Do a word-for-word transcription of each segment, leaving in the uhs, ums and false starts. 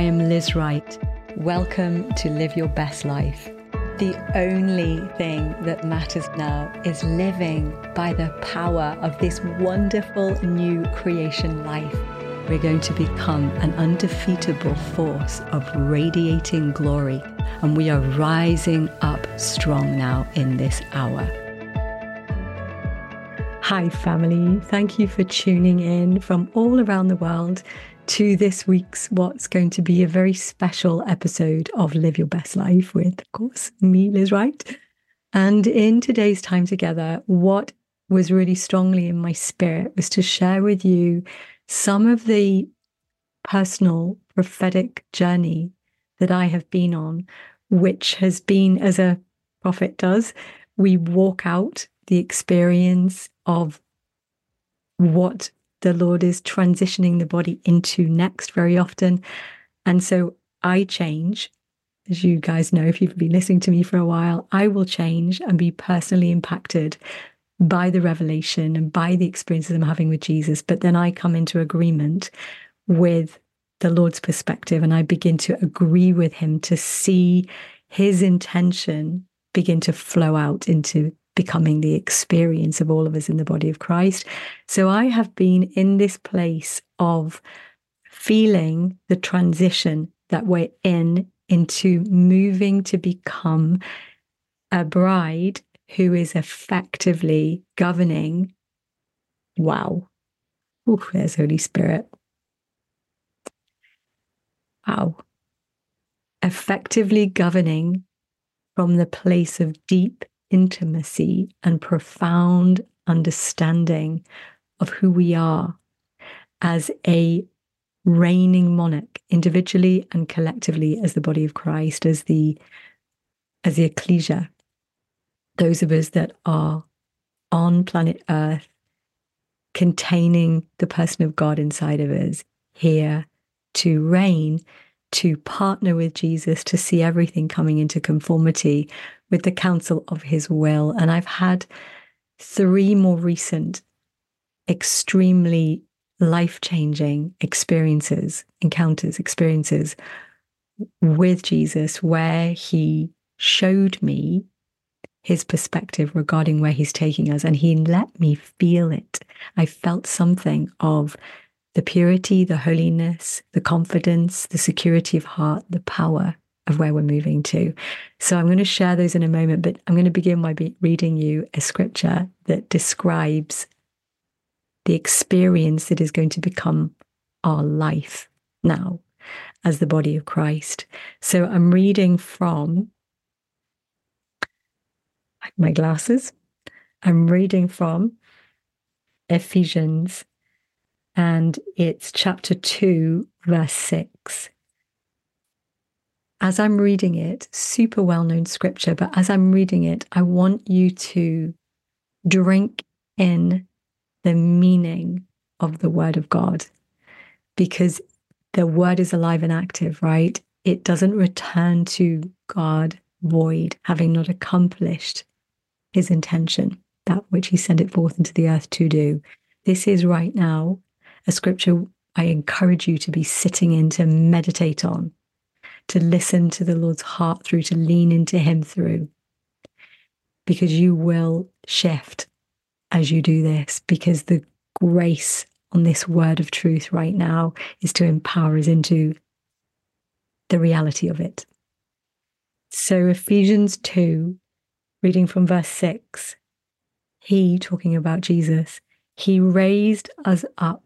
I am Liz Wright. Welcome to Live Your Best Life. The only thing that matters now is living by the power of this wonderful new creation life. We're going to become an undefeatable force of radiating glory, and we are rising up strong now in this hour. Hi family, thank you for tuning in from all around the world to this week's what's going to be a very special episode of Live Your Best Life with, of course, me, Liz Wright. And in today's time together, what was really strongly in my spirit was to share with you some of the personal prophetic journey that I have been on, which has been, as a prophet does, we walk out the experience of what the Lord is transitioning the body into next very often. And so I change, as you guys know, if you've been listening to me for a while, I will change and be personally impacted by the revelation and by the experiences I'm having with Jesus. But then I come into agreement with the Lord's perspective, and I begin to agree with him to see his intention begin to flow out into becoming the experience of all of us in the body of Christ. So I have been in this place of feeling the transition that we're in into moving to become a bride who is effectively governing. Wow. Ooh, there's Holy Spirit. Wow. Effectively governing from the place of deep intimacy and profound understanding of who we are as a reigning monarch, individually and collectively, as the body of Christ, as the as the ecclesia, those of us that are on planet Earth, containing the person of God inside of us, here to reign, to partner with Jesus, to see everything coming into conformity with the counsel of his will. And I've had three more recent, extremely life-changing experiences, encounters, experiences with Jesus, where he showed me his perspective regarding where he's taking us, and he let me feel it. I felt something of the purity, the holiness, the confidence, the security of heart, the power of where we're moving to. So I'm going to share those in a moment, but I'm going to begin by be reading you a scripture that describes the experience that is going to become our life now as the body of Christ. So I'm reading from my glasses. I'm reading from Ephesians, and it's chapter two, verse six. As I'm reading it, super well-known scripture, but as I'm reading it, I want you to drink in the meaning of the word of God, because the word is alive and active, right? It doesn't return to God void, having not accomplished his intention, that which he sent it forth into the earth to do. This is right now a scripture I encourage you to be sitting in, to meditate on, to listen to the Lord's heart through, to lean into him through, because you will shift as you do this, because the grace on this word of truth right now is to empower us into the reality of it. So Ephesians two, reading from verse six, he, talking about Jesus, he raised us up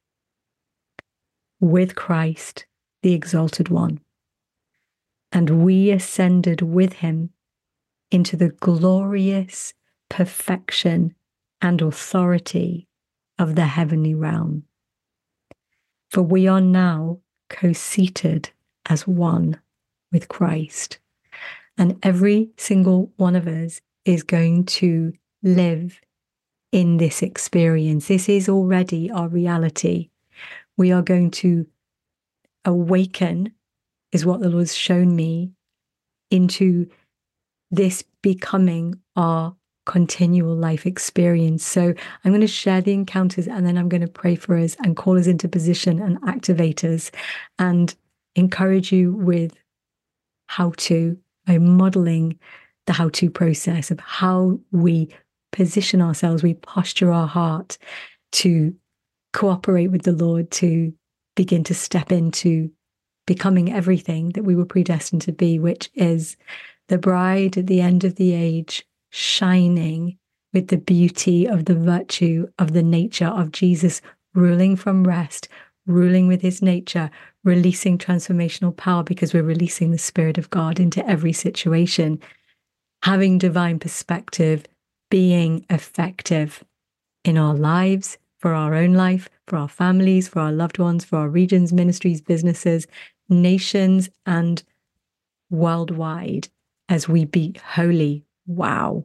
with Christ, the exalted one, and we ascended with him into the glorious perfection and authority of the heavenly realm. For we are now co-seated as one with Christ. And every single one of us is going to live in this experience. This is already our reality. We are going to awaken, is what the Lord's shown me, into this becoming our continual life experience. So I'm going to share the encounters, and then I'm going to pray for us and call us into position and activate us. And encourage you with how to, by modeling the how-to process of how we position ourselves, we posture our heart to cooperate with the Lord, to begin to step into becoming everything that we were predestined to be, which is the bride at the end of the age, shining with the beauty of the virtue of the nature of Jesus, ruling from rest, ruling with his nature, releasing transformational power because we're releasing the Spirit of God into every situation, having divine perspective, being effective in our lives, for our own life, for our families, for our loved ones, for our regions, ministries, businesses, nations, and worldwide, as we be holy. Wow.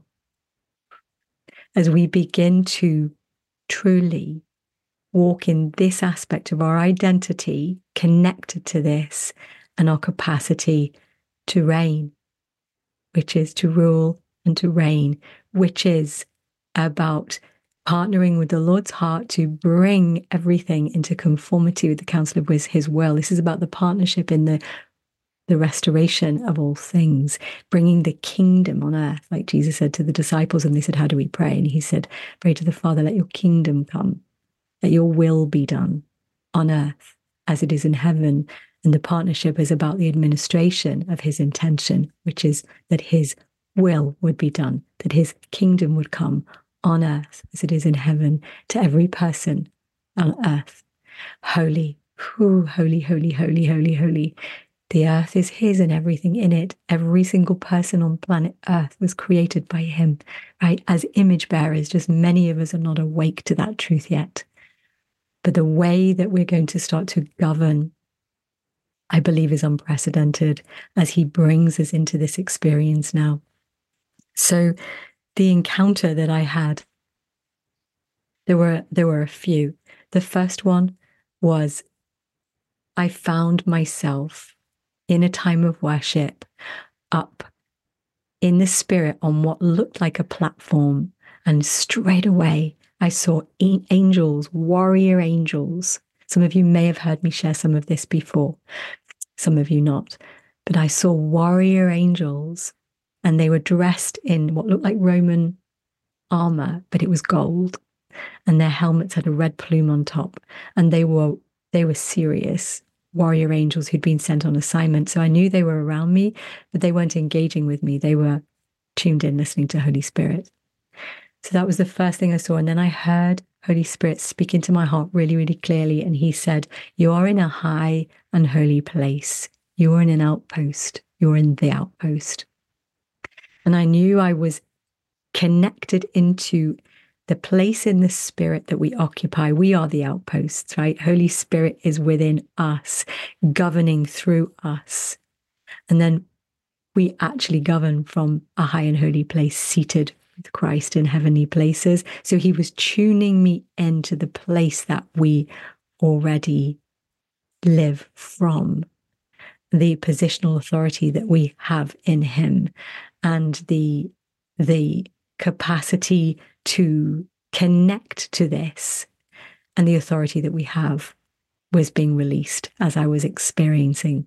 As we begin to truly walk in this aspect of our identity connected to this and our capacity to reign, which is to rule and to reign, which is about partnering with the Lord's heart to bring everything into conformity with the counsel of his will. This is about the partnership in the, the restoration of all things, bringing the kingdom on earth, like Jesus said to the disciples, and they said, how do we pray? And he said, pray to the Father, let your kingdom come, let your will be done on earth as it is in heaven. And the partnership is about the administration of his intention, which is that his will would be done, that his kingdom would come on earth as it is in heaven to every person on earth. Holy, whew, holy, holy, holy, holy, holy. The earth is his and everything in it. Every single person on planet Earth was created by him, right? As image bearers, just many of us are not awake to that truth yet. But the way that we're going to start to govern, I believe, is unprecedented as he brings us into this experience now. So the encounter that I had, there were there were a few. The first one was I found myself in a time of worship up in the spirit on what looked like a platform, and straight away I saw angels, warrior angels. Some of you may have heard me share some of this before, some of you not, but I saw warrior angels, and they were dressed in what looked like Roman armor, but it was gold, and their helmets had a red plume on top, and they were they were serious warrior angels who'd been sent on assignment. So I knew they were around me, but they weren't engaging with me. They were tuned in, listening to Holy Spirit. So that was the first thing I saw. And then I heard Holy Spirit speak into my heart really, really clearly. And he said, you are in a high and holy place. You are in an outpost. You're in the outpost. And I knew I was connected into the place in the spirit that we occupy. We are the outposts, right? Holy Spirit is within us, governing through us. And then we actually govern from a high and holy place, seated with Christ in heavenly places. So he was tuning me into the place that we already live from, the positional authority that we have in him, and the, the capacity to connect to this, and the authority that we have was being released as I was experiencing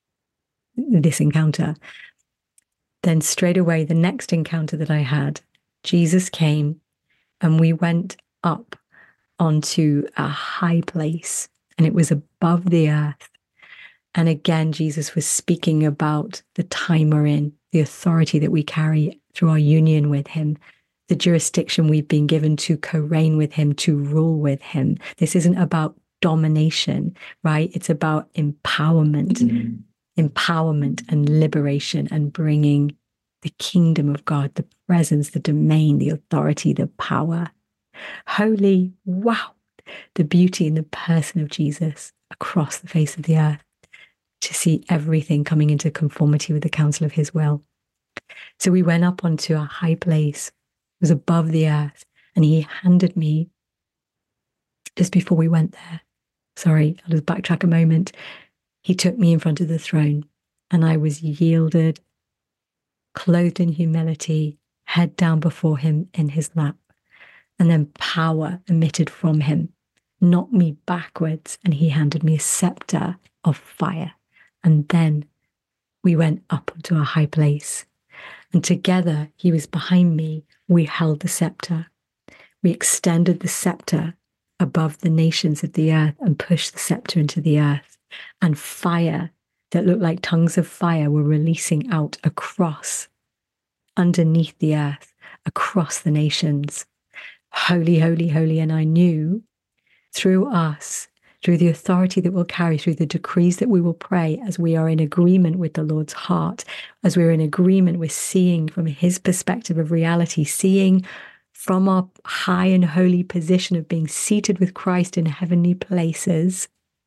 this encounter. Then straight away, the next encounter that I had, Jesus came and we went up onto a high place, and it was above the earth. And again, Jesus was speaking about the time we're in, the authority that we carry through our union with him, the jurisdiction we've been given to co-reign with him, to rule with him. This isn't about domination, right? It's about empowerment, mm-hmm. empowerment and liberation, and bringing the kingdom of God, the presence, the domain, the authority, the power. Holy, wow, the beauty in the person of Jesus across the face of the earth, to see everything coming into conformity with the counsel of his will. So we went up onto a high place, it was above the earth, and he handed me, just before we went there, sorry, I'll just backtrack a moment, he took me in front of the throne, and I was yielded, clothed in humility, head down before him in his lap, and then power emitted from him, knocked me backwards, and he handed me a scepter of fire. And then we went up to a high place. And together, he was behind me. We held the scepter. We extended the scepter above the nations of the earth and pushed the scepter into the earth. And fire that looked like tongues of fire were releasing out across, underneath the earth, across the nations. Holy, holy, holy. And I knew through us, through the authority that we'll carry, through the decrees that we will pray, as we are in agreement with the Lord's heart, as we're in agreement with seeing from his perspective of reality, seeing from our high and holy position of being seated with Christ in heavenly places,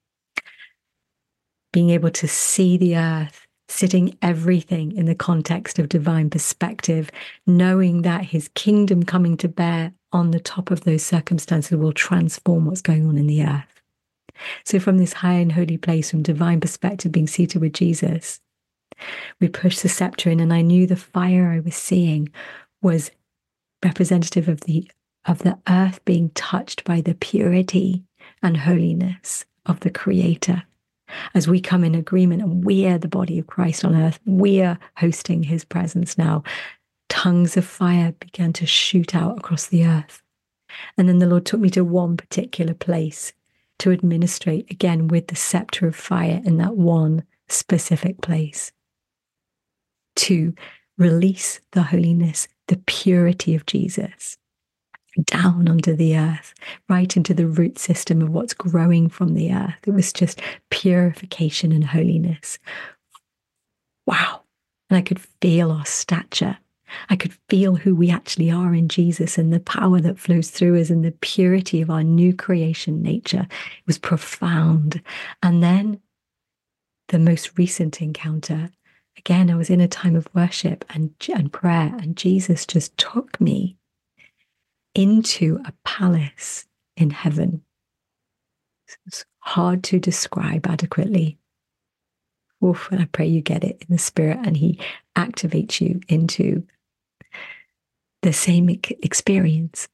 being able to see the earth, sitting everything in the context of divine perspective, knowing that his kingdom coming to bear on the top of those circumstances will transform what's going on in the earth. So from this high and holy place, from divine perspective, being seated with Jesus, we pushed the scepter in, and I knew the fire I was seeing was representative of the of the earth being touched by the purity and holiness of the Creator. As we come in agreement, and we are the body of Christ on earth, we are hosting his presence now. Tongues of fire began to shoot out across the earth. And then the Lord took me to one particular place to administrate again with the scepter of fire in that one specific place, to release the holiness, the purity of Jesus down under the earth, right into the root system of what's growing from the earth. It was just purification and holiness. Wow. And I could feel our stature. I could feel who we actually are in Jesus and the power that flows through us and the purity of our new creation nature. It was profound. And then the most recent encounter, again, I was in a time of worship and, and prayer, and Jesus just took me into a palace in heaven. It's hard to describe adequately. Oof, and I pray you get it in the spirit and he activates you into the same experience.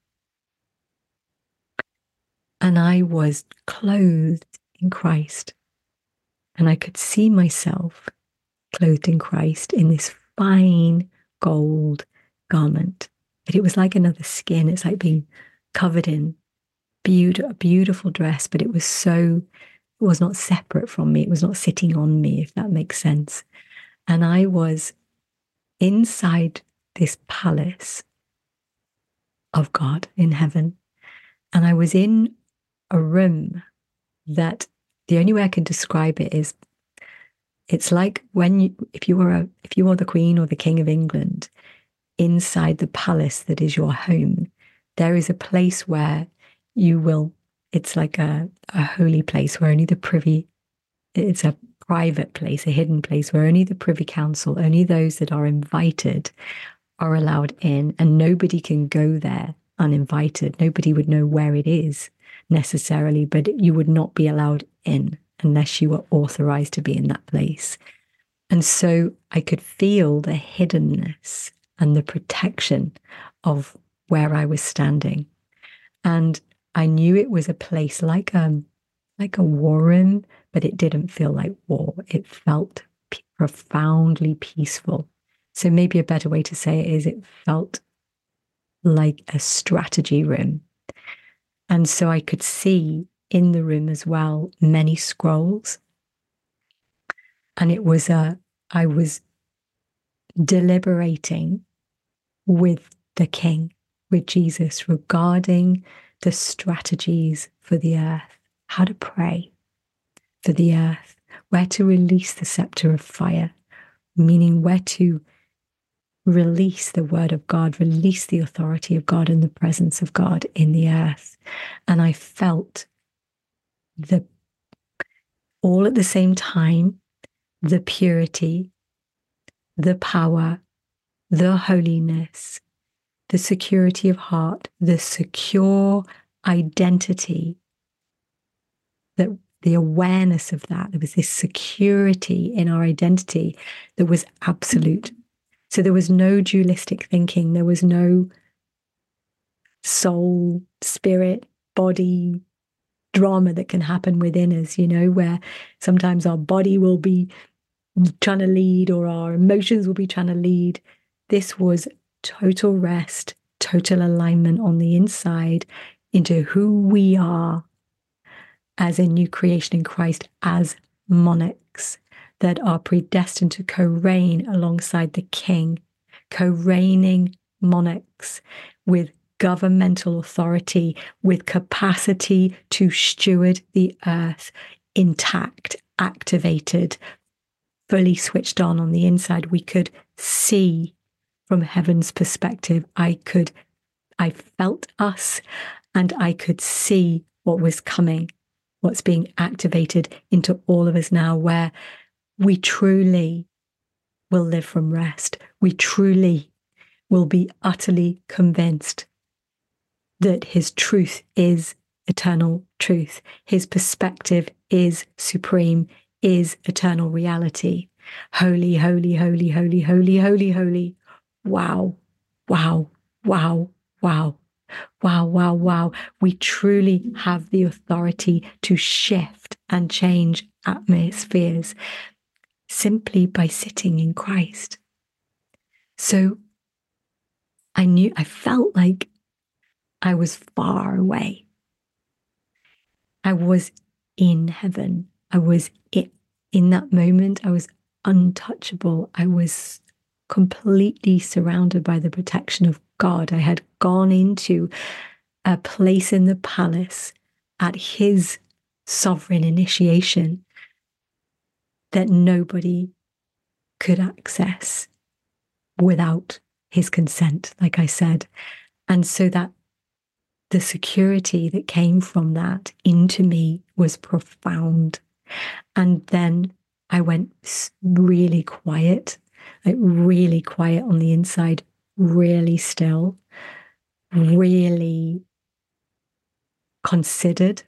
And I was clothed in Christ, and I could see myself clothed in Christ in this fine gold garment. But it was like another skin. It's like being covered in beautiful, a beautiful dress, but it was so, it was not separate from me. It was not sitting on me, if that makes sense. And I was inside this palace of God in heaven. And I was in a room that the only way I can describe it is it's like when you, if you were a, if you were the Queen or the King of England, inside the palace that is your home, there is a place where you will, it's like a, a holy place where only the privy, it's a private place, a hidden place where only the Privy Council, only those that are invited are allowed in, and nobody can go there uninvited. Nobody would know where it is necessarily, but you would not be allowed in unless you were authorized to be in that place. And so I could feel the hiddenness and the protection of where I was standing. And I knew it was a place like a, like a war room, but it didn't feel like war. It felt p- profoundly peaceful. So maybe a better way to say it is it felt like a strategy room. And so I could see in the room as well many scrolls. And it was a, I was deliberating with the King, with Jesus, regarding the strategies for the earth, how to pray for the earth, where to release the scepter of fire, meaning where to release the word of God, release the authority of God and the presence of God in the earth. And I felt the, all at the same time, the purity, the power, the holiness, the security of heart, the secure identity, that the awareness of that, there was this security in our identity that was absolute. So there was no dualistic thinking. There was no soul, spirit, body, drama that can happen within us, you know, where sometimes our body will be trying to lead or our emotions will be trying to lead. This was total rest, total alignment on the inside into who we are as a new creation in Christ, as monarchs that are predestined to co-reign alongside the King, co-reigning monarchs with governmental authority, with capacity to steward the earth intact, activated, fully switched on on the inside. We could see from heaven's perspective. I could, I felt us, and I could see what was coming, what's being activated into all of us now, where we truly will live from rest. We truly will be utterly convinced that his truth is eternal truth. His perspective is supreme, is eternal reality. Holy, holy, holy, holy, holy, holy, holy. Wow, wow, wow, wow. Wow, wow, wow. We truly have the authority to shift and change atmospheres simply by sitting in Christ. So I knew, I felt like I was far away. I was in heaven. I was in, in that moment, I was untouchable. I was completely surrounded by the protection of God. I had gone into a place in the palace at his sovereign initiation that nobody could access without his consent, like I said. And so that the security that came from that into me was profound. And then I went really quiet, like really quiet on the inside, really still, really considered,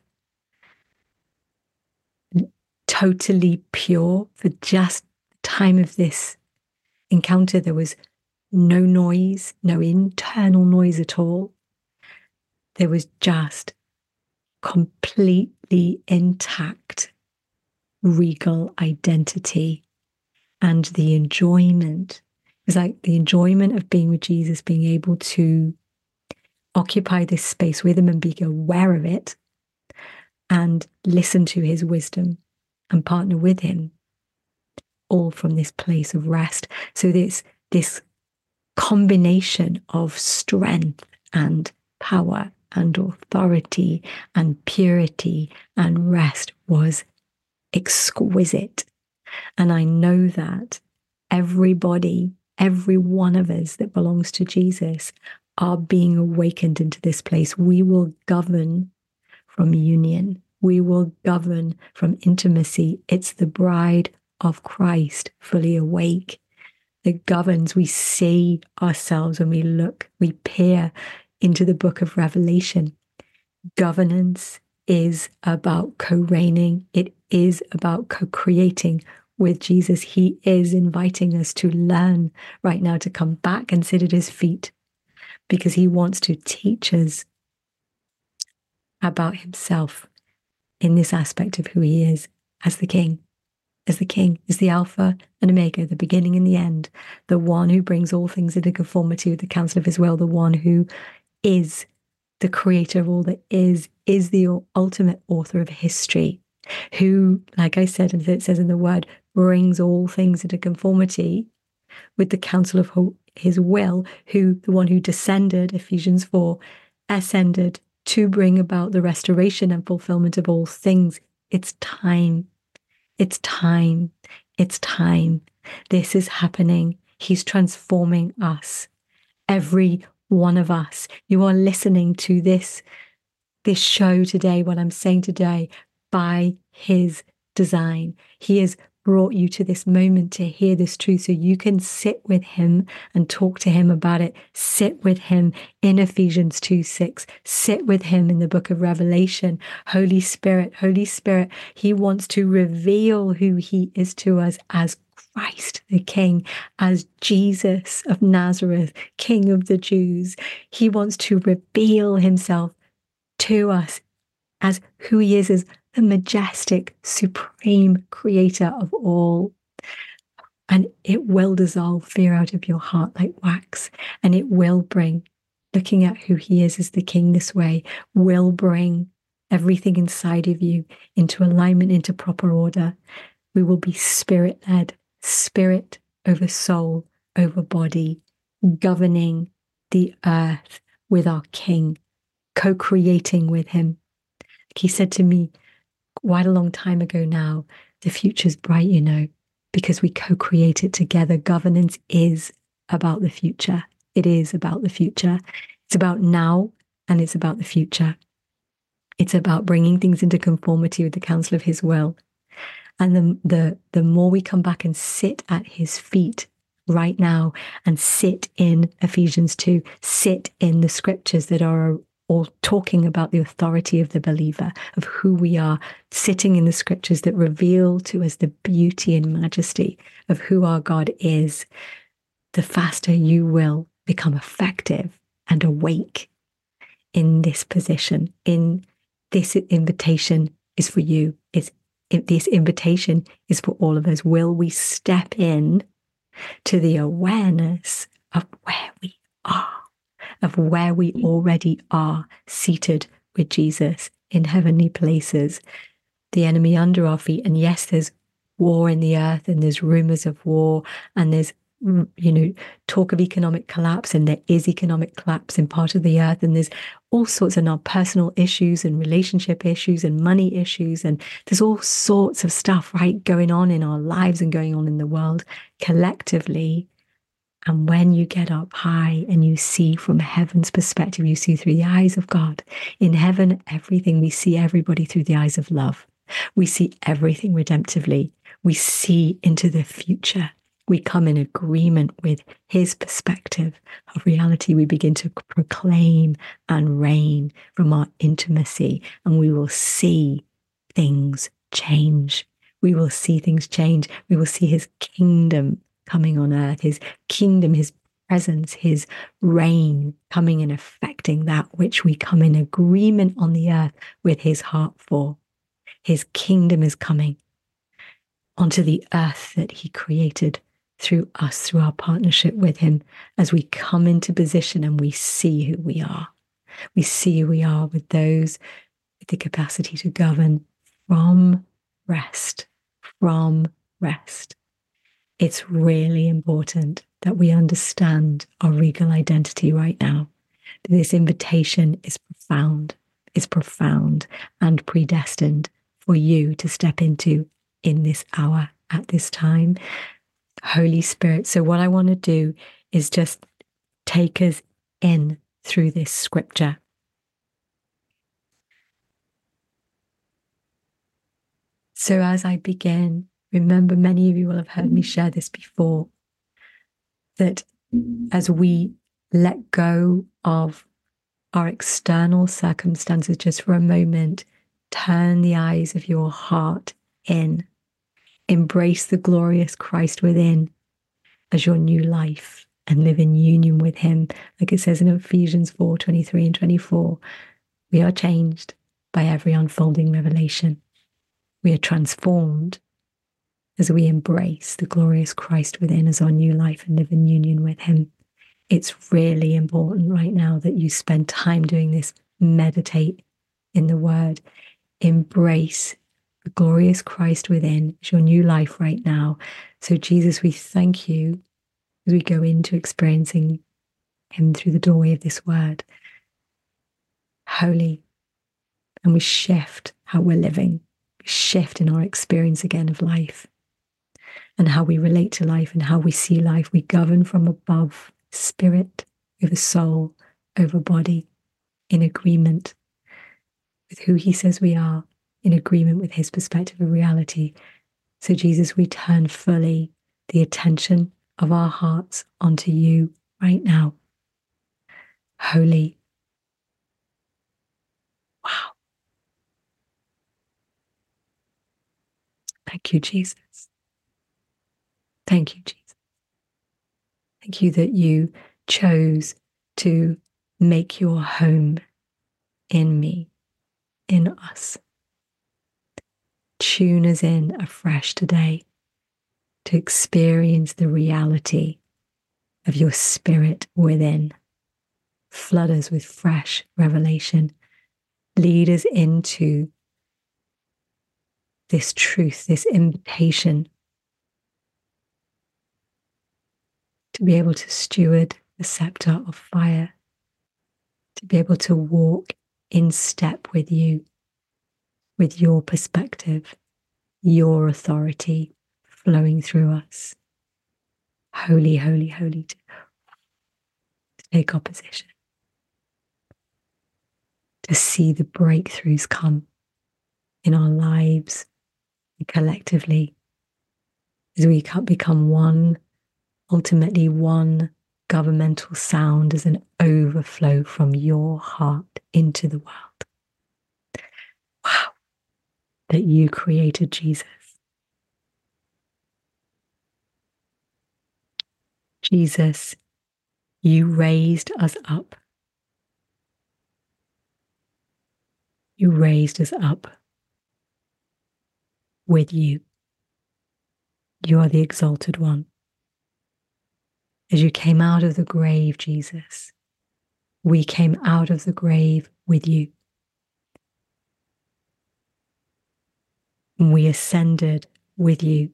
totally pure. For just the time of this encounter, there was no noise, no internal noise at all. There was just completely intact regal identity and the enjoyment. It was like the enjoyment of being with Jesus, being able to occupy this space with him and be aware of it and listen to his wisdom and partner with him, all from this place of rest. So this, this combination of strength and power and authority and purity and rest was exquisite. And I know that everybody, every one of us that belongs to Jesus are being awakened into this place. We will govern from union. We will govern from intimacy. It's the bride of Christ, fully awake, that governs. We see ourselves when we look, we peer into the book of Revelation. Governance is about co-reigning. It is about co-creating with Jesus. He is inviting us to learn right now, to come back and sit at his feet, because he wants to teach us about himself in this aspect of who he is as the King. As the King, is the Alpha and Omega, the beginning and the end, the one who brings all things into conformity with the counsel of his will, the one who is the creator of all that is, is the ultimate author of history, who, like I said, and it says in the word, brings all things into conformity with the counsel of his will, who, the one who descended, Ephesians four, ascended to bring about the restoration and fulfillment of all things. It's time. It's time. It's time. This is happening. He's transforming us. Every one of us. You are listening to this, this show today, what I'm saying today, by his design. He has brought you to this moment to hear this truth so you can sit with him and talk to him about it. Sit with him in Ephesians two six. Sit with him in the book of Revelation. Holy Spirit, Holy Spirit, he wants to reveal who he is to us as Christ the King, as Jesus of Nazareth, King of the Jews. He wants to reveal himself to us as who he is as the majestic, supreme creator of all. And it will dissolve fear out of your heart like wax. And it will bring, looking at who he is as the king this way, will bring everything inside of you into alignment, into proper order. We will be spirit-led, spirit over soul, over body, governing the earth with our king, co-creating with him. He said to me quite a long time ago now, the future's bright, you know, because we co-create it together. Governance is about the future. It is about the future. It's about now, and it's about the future. It's about bringing things into conformity with the counsel of his will. And the, the, the more we come back and sit at his feet right now, and sit in Ephesians two, sit in the scriptures that are all talking about the authority of the believer, of who we are, sitting in the scriptures that reveal to us the beauty and majesty of who our God is, the faster you will become effective and awake in this position. In this invitation is for you. It's, this invitation is for all of us. Will we step in to the awareness of where we are, of where we already are seated with Jesus in heavenly places, the enemy under our feet? And yes, there's war in the earth, and there's rumors of war, and there's, you know, talk of economic collapse, and there is economic collapse in part of the earth, and there's all sorts of our personal issues and relationship issues and money issues, and there's all sorts of stuff, right, going on in our lives and going on in the world collectively. And when you get up high and you see from heaven's perspective, you see through the eyes of God. In heaven, everything, we see everybody through the eyes of love. We see everything redemptively. We see into the future. We come in agreement with his perspective of reality. We begin to proclaim and reign from our intimacy, and we will see things change. We will see things change. We will see his kingdom coming on earth, his kingdom, his presence, his reign coming and affecting that which we come in agreement on the earth with his heart for. His kingdom is coming onto the earth that he created through us, through our partnership with him, as we come into position and we see who we are. We see who we are with those with the capacity to govern from rest, from rest. It's really important that we understand our regal identity right now. This invitation is profound, is profound and predestined for you to step into in this hour, at this time. Holy Spirit. So what I want to do is just take us in through this scripture. So as I begin, remember, many of you will have heard me share this before, that as we let go of our external circumstances just for a moment, turn the eyes of your heart in, embrace the glorious Christ within as your new life, and live in union with him. Like it says in Ephesians four, twenty-three and twenty-four, we are changed by every unfolding revelation. We are transformed as we embrace the glorious Christ within as our new life and live in union with him. It's really important right now that you spend time doing this. Meditate in the word. Embrace the glorious Christ within as your new life right now. So Jesus, we thank you as we go into experiencing him through the doorway of this word. Holy. And we shift how we're living. We shift in our experience again of life, and how we relate to life and how we see life. We govern from above, spirit over soul, over body, in agreement with who he says we are, in agreement with his perspective of reality. So Jesus, we turn fully the attention of our hearts onto you right now. Holy. Wow. Thank you, Jesus. Thank you, Jesus. Thank you that you chose to make your home in me, in us. Tune us in afresh today to experience the reality of your spirit within. Flood us with fresh revelation. Lead us into this truth, this invitation to be able to steward the scepter of fire, to be able to walk in step with you, with your perspective, your authority flowing through us. Holy, holy, holy, to, to take our position, to see the breakthroughs come in our lives and collectively as we become one, ultimately one governmental sound as an overflow from your heart into the world. Wow, that you created Jesus. Jesus, you raised us up. You raised us up with you. You are the exalted one. As you came out of the grave, Jesus, we came out of the grave with you. And we ascended with you.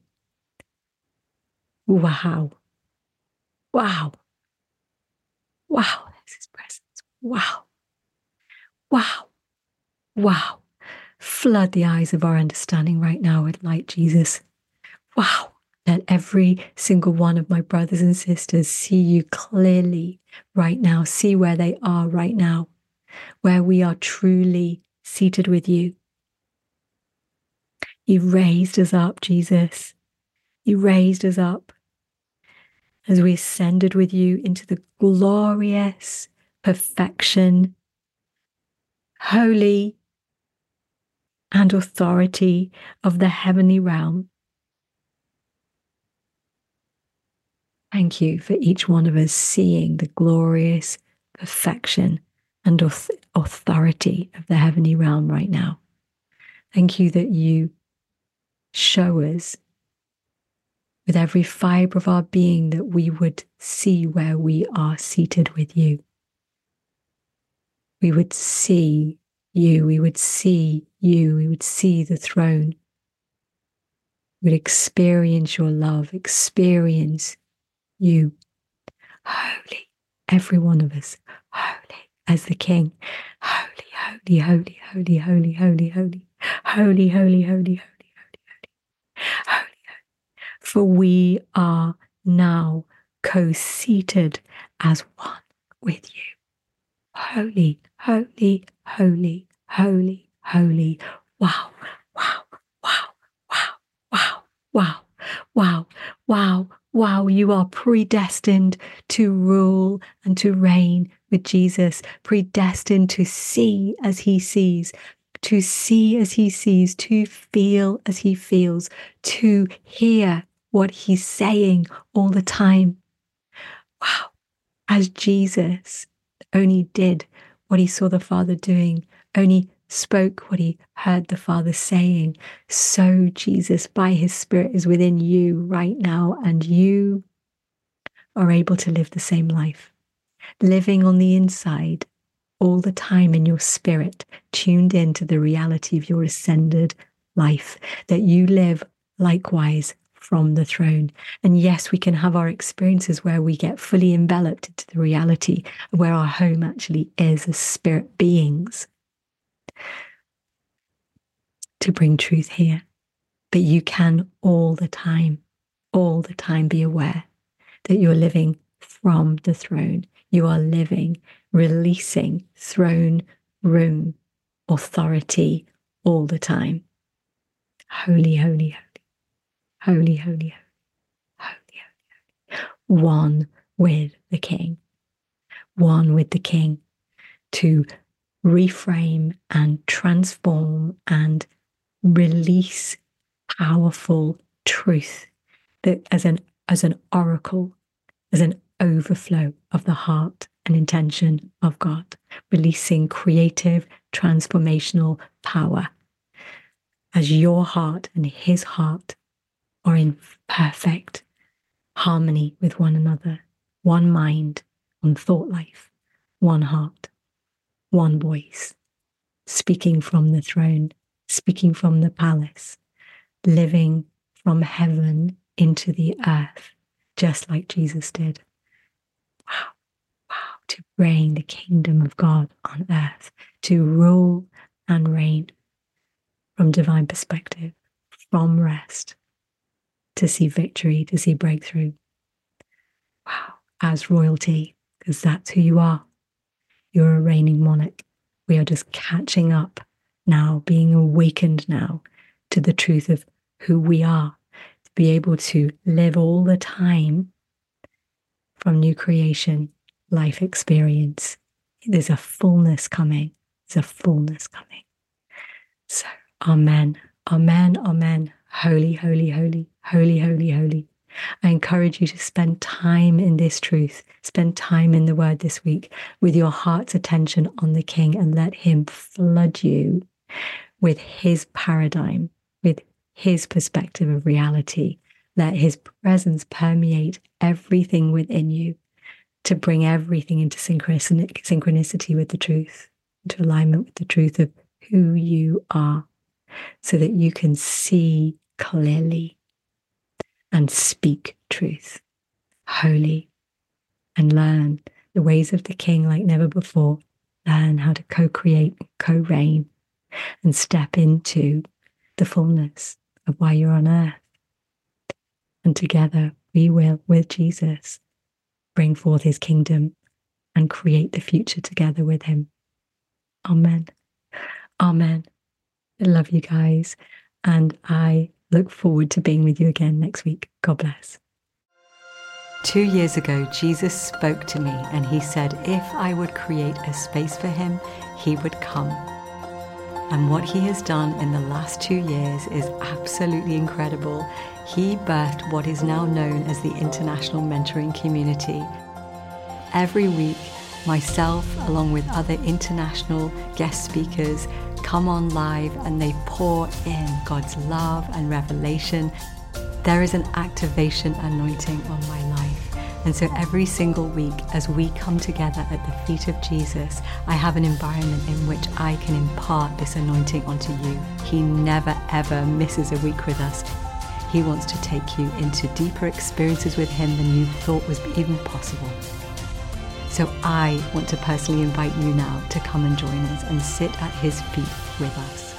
Wow. Wow. Wow. This is presence. Wow. Wow. Wow. Flood the eyes of our understanding right now with light, Jesus. Wow. Let every single one of my brothers and sisters see you clearly right now, see where they are right now, where we are truly seated with you. You raised us up, Jesus. You raised us up as we ascended with you into the glorious perfection, holy, and authority of the heavenly realm. Thank you for each one of us seeing the glorious perfection and authority of the heavenly realm right now. Thank you that you show us with every fibre of our being that we would see where we are seated with you. We would see you, we would see you, we would see the throne. We would experience your love, experience you. Holy, every one of us, holy as the King. Holy, holy, holy, holy, holy, holy, holy, holy, holy, holy, holy, holy, holy. For we are now co-seated as one with you. Holy, holy, holy, holy, holy. Wow, wow, wow, wow, wow, wow, wow, wow, wow. You are predestined to rule and to reign with Jesus, predestined to see as he sees, to see as he sees, to feel as he feels, to hear what he's saying all the time. Wow. As Jesus only did what he saw the Father doing, only spoke what he heard the Father saying, so Jesus, by his Spirit, is within you right now, and you are able to live the same life, living on the inside all the time in your spirit, tuned into the reality of your ascended life, that you live likewise from the throne. And yes, we can have our experiences where we get fully enveloped into the reality of where our home actually is as spirit beings to bring truth here. But you can all the time, all the time be aware that you're living from the throne. You are living, releasing throne room authority all the time. Holy, holy, holy, holy, holy, holy. Holy, holy, holy. One with the King, one with the King to reframe and transform and release powerful truth that as an as an oracle, as an overflow of the heart and intention of God, releasing creative, transformational power as your heart and his heart are in perfect harmony with one another, one mind, one thought life, one heart, one voice, speaking from the throne, speaking from the palace, living from heaven into the earth, just like Jesus did. Wow, wow, to bring the kingdom of God on earth, to rule and reign from divine perspective, from rest, to see victory, to see breakthrough. Wow, as royalty, because that's who you are. You're a reigning monarch. We are just catching up now, being awakened now to the truth of who we are, to be able to live all the time from new creation, life experience. There's a fullness coming. There's a fullness coming. So, amen, amen, amen. Holy, holy, holy, holy, holy, holy. I encourage you to spend time in this truth, spend time in the word this week with your heart's attention on the King, and let him flood you with his paradigm, with his perspective of reality. Let his presence permeate everything within you to bring everything into synchronicity with the truth, into alignment with the truth of who you are, so that you can see clearly and speak truth, holy, and learn the ways of the King like never before. Learn how to co-create, co-reign, and step into the fullness of why you're on earth. And together we will, with Jesus, bring forth his kingdom and create the future together with him. Amen. Amen. I love you guys, and I look forward to being with you again next week. God bless. Two years ago, Jesus spoke to me and he said, if I would create a space for him, he would come. And what he has done in the last two years is absolutely incredible. He birthed what is now known as the International Mentoring Community. Every week, myself, along with other international guest speakers, come on live and they pour in God's love and revelation. There is an activation anointing on my life. And so every single week, as we come together at the feet of Jesus, I have an environment in which I can impart this anointing onto you. He never, ever misses a week with us. He wants to take you into deeper experiences with him than you thought was even possible. So I want to personally invite you now to come and join us and sit at his feet with us.